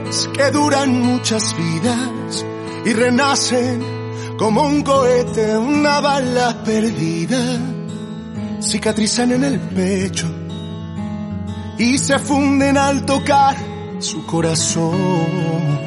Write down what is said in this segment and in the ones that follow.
que duran muchas vidas y renacen como un cohete, una bala perdida. Cicatrizan en el pecho y se funden al tocar su corazón.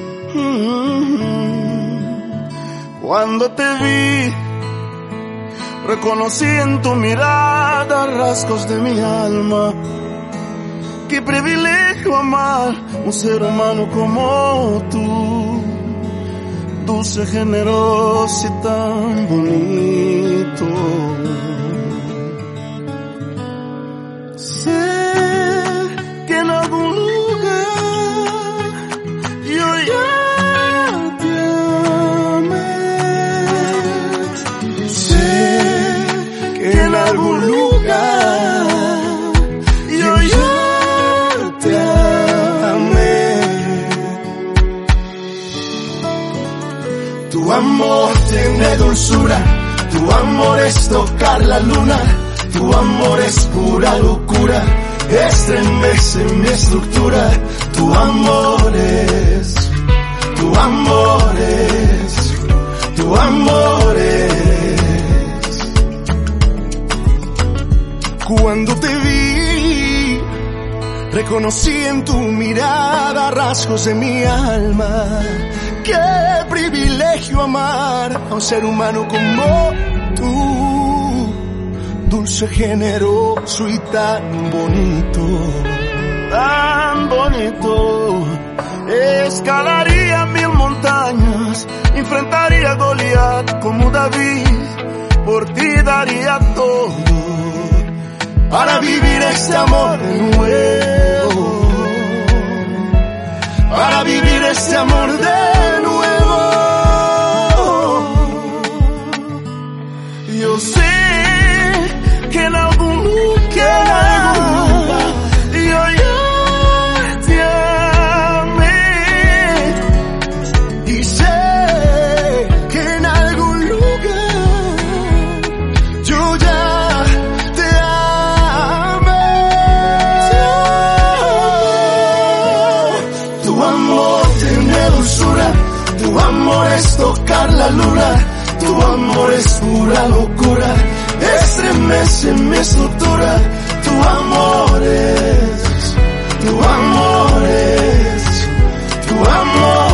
Cuando te vi, reconocí en tu mirada rasgos de mi alma. Qué privilegio amar un ser humano como tú, dulce, generoso y tan bonito. Sé que en algún lugar yo ya te amé. Sé que en algún lugar yo ya te amé. Tu amor tiene dulzura, tu amor es tocar la luna, tu amor es pura locura, estremece mi estructura. Tu amor es, tu amor es, tu amor es. Cuando te vi, reconocí en tu mirada rasgos de mi alma. Qué privilegio amar a un ser humano como tú, dulce, generoso y tan bonito. Tan bonito. Escalaría 1000 montañas, enfrentaría a Goliat como David, por ti daría todo para vivir este amor de nuevo, para vivir este amor de nuevo. Yo sé que en algún lugar yo ya te amé. Y sé que en algún lugar yo ya te amé. Tu amor tiene dulzura, tu amor es tocar la luna, tu amor es pura locura, estremece mi estructura. Tu amor es, tu amor es, tu amor